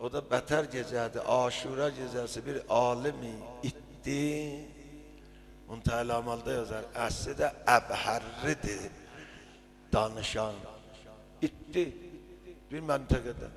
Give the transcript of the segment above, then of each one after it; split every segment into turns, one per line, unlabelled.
O da beter gecədir. Aşura gecəsi bir alimi itdi. Muntəhəl amalda yazar. Əsli də əbhərridir. Danışan. İtdi. Bir məntəqədə.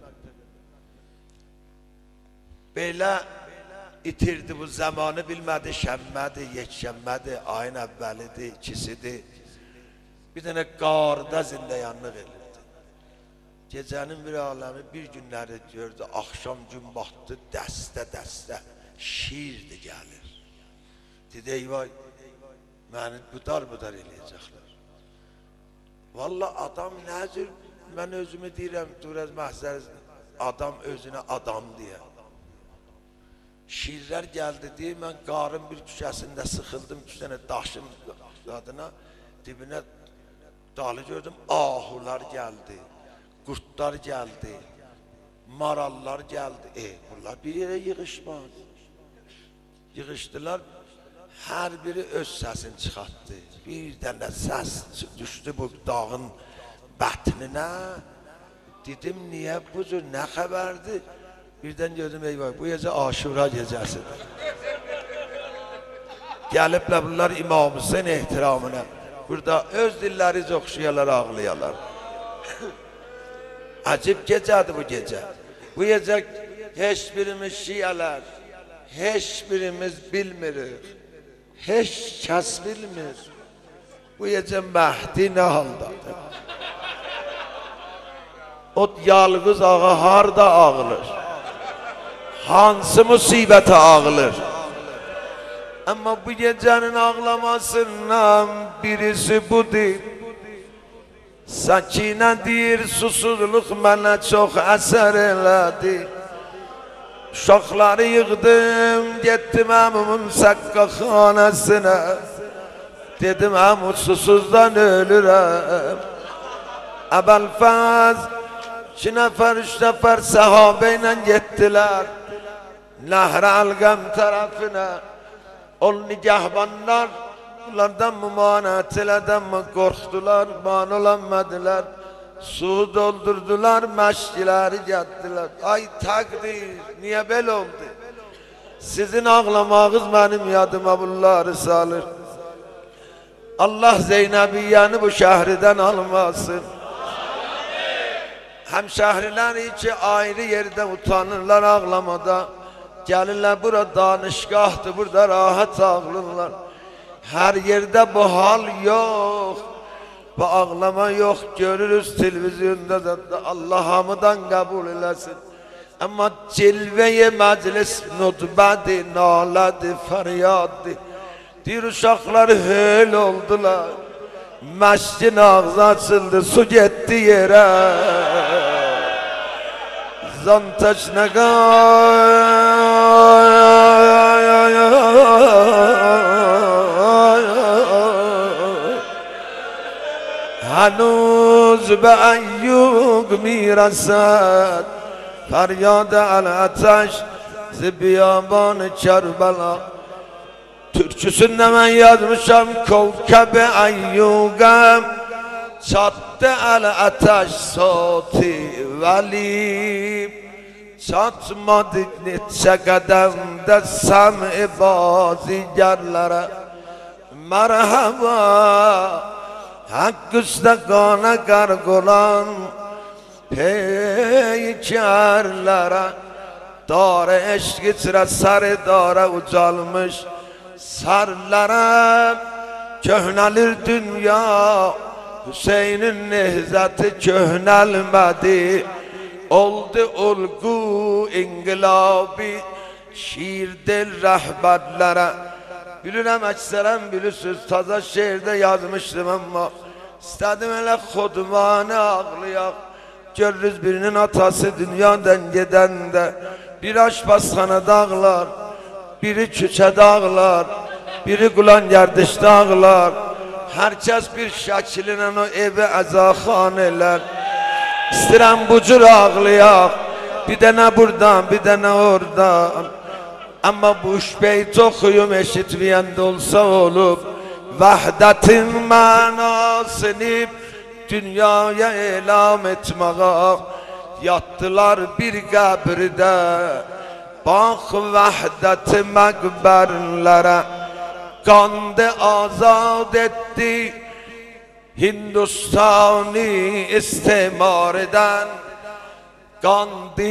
Belə itirdi bu zamanı bilmədi. Şəmmədir, yekşəmmədir, ayın əvvəlidir, ikisidir. Bir dənə qarda zindayanlıq edirdi. Gecənin bir aləmi bir günləri gördü, axşam gün batdı, dəstə şiirdi gəlir. Dedi, eyvay, məni budar eləyəcəklər. Valla adam nəzir, mən özümü deyirəm, Durəz Məhzəriz, adam özünə adam deyə. Şiirlər gəldi deyir, mən qarın bir küçəsində sıxıldım, 2 dənə daşın adına, dibinə dalı gördüm, ahular gəldi. Qurtlar gəldi, marallar gəldi. Bunlar bir yerə yığışmaz. Yığışdılar, hər biri öz səsini çıxartdı. Bir dənə səs düşdü bu dağın bətninə. Dedim, niyə bu cür, nə xəbərdir? Birdən gördüm, eyvay, bu gecə Aşura gecəsidir. Gəliblər bunlar İmam Hüseyin ehtiramına. Burada öz dilləri oxşuyalar, ağlayalar. Acib gecədir bu gecə. Bu gecə heç birimiz şiələr, heç birimiz bilmirik, heç kəs bilmir. Bu gecə Məhdi nə haldadır? O yalqız ağa harda ağılır? Hansı musibətə ağılır? Amma bu gecənin ağlamasından birisi budur. Sakinə deyir, susuzluq mənə çox əsər elədi. Uşaqları yığdım, getdim əmumun səqqaxanəsinə. Dedim, əmud susuzdan ölürəm. Əbəlfəz 2 nəfər, 3 nəfər səhabə ilə getdilər Nəhr-i Əlqəm tərəfinə. O nigahbanlar bunlardan mümanət elədən mi qorxdular, man olanmadılar. Su doldurdular, məşkiləri gəldilər. Ay təqdir, niyə belə oldu? Sizin ağlamağınız mənim yadıma bunları salır. Allah Zeynəbiyyəni bu şəhridən almasın. Həmşəhriləri ki ayrı yerdə utanırlar ağlamada. Gəlirlər bura danışqahdır, burada rahat ağlırlar. Hər yerdə bu hal yox, bu ağlama yox, görürüz televizyonda da Allah hamıdan qəbul eləsin. Amma cilvəyə məclis nutbədir, nalədir, fəryaddir. Deyir uşaqları höl oldular, məşqin ağzı açıldı, su getdi yerə. Zantaş هنوز به ایوگ میرسد فریاد الاتش ز بیابان کربلا. Türküsünde ben yazmışam Kovkab Eyyugam çattı el ateş soti veli. Çatmadı neçe qədəmdə səm-i bazigerlərə. Merhaba haqq üstə qana qarq olan peykerlərə. Dar eşq içrə sarı dara ucalmış sarlara. Köhnəlir dünya Hüseynin nehzəti köhnəlmədi. Oldu olgu inqilabi şiir del rəhbərlərə. Bilirəm əksərən bilirsiniz, taza şeirdə yazmışdım amma istədim elə xodmanı ağlayaq. Görürüz birinin atası dünyadan gedəndə bir aşpazxanada ağlar, biri küçədə ağlar, biri qulan gərdişdə ağlar. Hər kəs bir şəkillə o evi əzaxan elər. İstəyirəm bu cür ağlayaq, bir dənə buradan, bir dənə oradan. Amma bu 3 beyt oxuyum eşitməyəndə olsa olub. Vəhdətin mənasını dünyaya elam etməğa. yattılar bir qəbirdə. Bax vəhdət məqbərlərə, qandı azad etdi Hindustani istimar eden. Qandı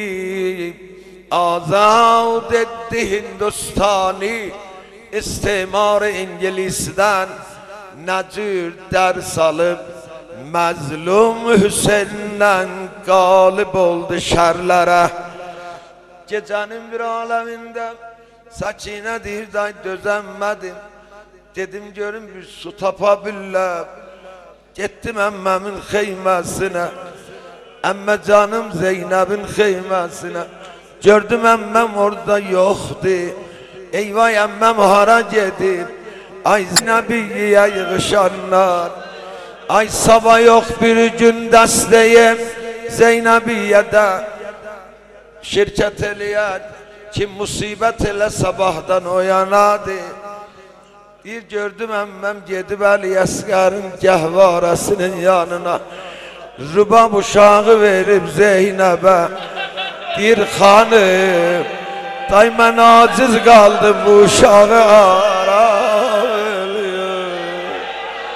azad etti Hindustani istimar İngiliz'den. Nəcür dərs alıb məzlum Hüseyin'dən qalib oldu şərlərə. Gecənin bir aləmində Sakinə deyir, day dözənmədim. Dedim görüm bir su tapa billər. Getdim əmməmin xeyməsinə, əmmə canım Zeynəbin xeyməsinə. Gördüm əmməm orada yoxdur. Eyvay əmməm hara gedib? Ay Zeynəbiyyəyə yığışanlar. Ay sabah yox bir gün dəstəyim Zeynəbiyyədə şirkət eləyər. Kim musibət elə sabahdan oyanadı. Bir gördüm əmməm gedib Əli Əsqərin gəhvarəsinin yanına. Rübab uşağı verib Zeynəbə. Bir xanım, day mən aciz qaldım bu uşağı ara veriyor.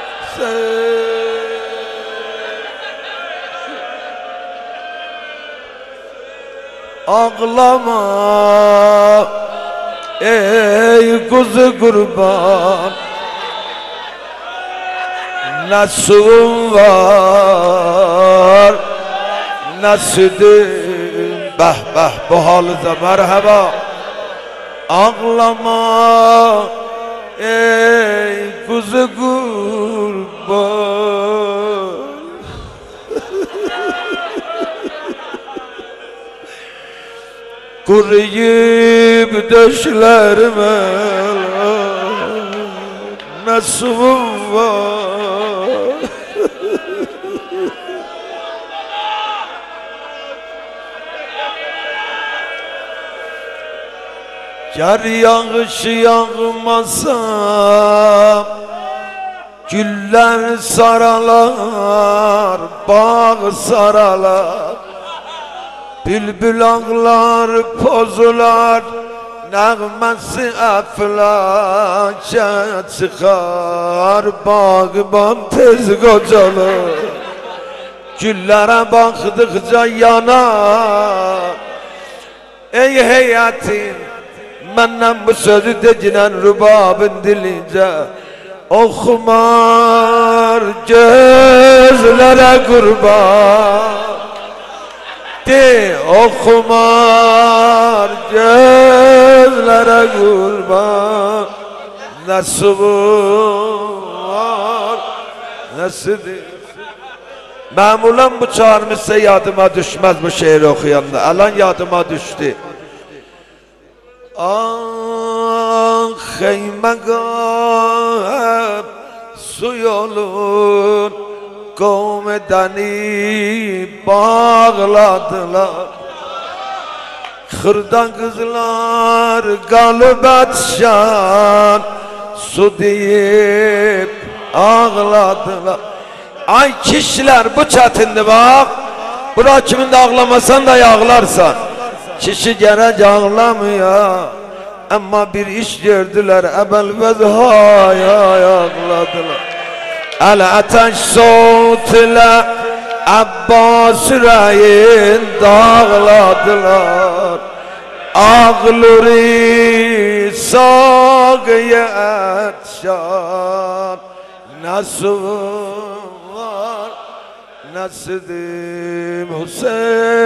Ağlama ey kuzu kurban, ne suyun var ne sütün. Bəh bəh bu halıda merhaba. Ağlama ey kuzu kurban. Kuruyup döşlerime ne suyum var. Yar yağış yağmasa güller saralar, bağ saralar. Bülbül ağlar, pozular, nəğməsi əflakə çıxar. Bağban tez qocalar, güllərə baxdıqca yanar. Ey heyətim, məndən bu sözü decinən rübabın dilincə. Oxumar gözlərə qurban, oxumar gözlərə qurban. Nə subur var, nə sidir. Məmulan bu çağırmışsa yadıma düşməz bu şeiri oxuyanda. Alan yadıma düşdü. Ah ey məqam su yolun, qovm edəni bağladılar. Xırdan qızlar qalıb atşan, su deyib ağladılar. Ay kişilər bu çətindir bax. Bura kimin də ağlamasan da ağlarsan. Kişi gərək ağlamıyor. Amma bir iş gördülər, əbəlvəz hay hay ağladılar. Əl-ətəş soğut ilə Abbas yüreğin dağladılar. Ağluri sağıya etşan, nasıl var nasidim Hüseyin.